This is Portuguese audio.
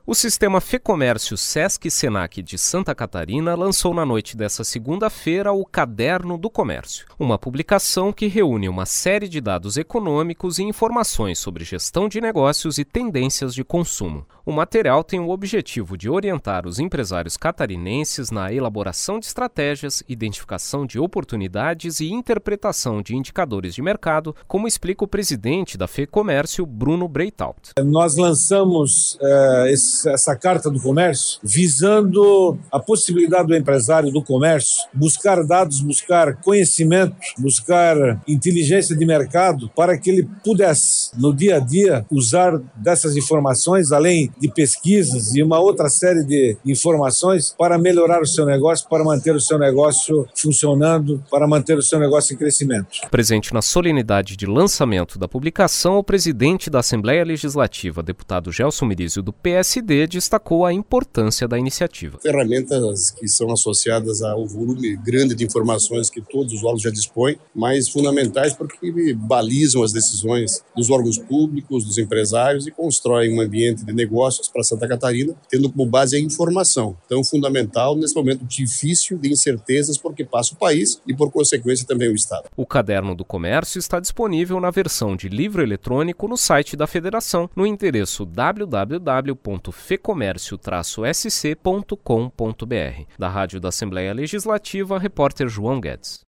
O sistema Fecomércio Sesc-Senac de Santa Catarina lançou na noite desta segunda-feira o Caderno do Comércio, uma publicação que reúne uma série de dados econômicos e informações sobre gestão de negócios e tendências de consumo. O material tem o objetivo de orientar os empresários catarinenses na elaboração de estratégias, identificação de oportunidades e interpretação de indicadores de mercado, como explica o presidente da Fecomércio, Bruno Breitaut. Nós lançamos essa Carta do Comércio visando a possibilidade do empresário do comércio buscar dados, buscar conhecimento, buscar inteligência de mercado para que ele pudesse, no dia a dia, usar dessas informações, além de pesquisas e uma outra série de informações para melhorar o seu negócio, para manter o seu negócio funcionando, para manter o seu negócio em crescimento. Presente na solenidade de lançamento da publicação, o presidente da Assembleia Legislativa, deputado Gelson Mirizio, do PSD, destacou a importância da iniciativa. Ferramentas que são associadas ao volume grande de informações que todos os órgãos já dispõem, mas fundamentais porque balizam as decisões dos órgãos públicos, dos empresários e constroem um ambiente de negócios para Santa Catarina, tendo como base a informação. Então, fundamental nesse momento difícil de incertezas porque passa o país e, por consequência, também o Estado. O Caderno do Comércio está disponível na versão de livro eletrônico no site da Federação, no endereço www.fecomércio-sc.com.br. Da Rádio da Assembleia Legislativa, repórter João Guedes.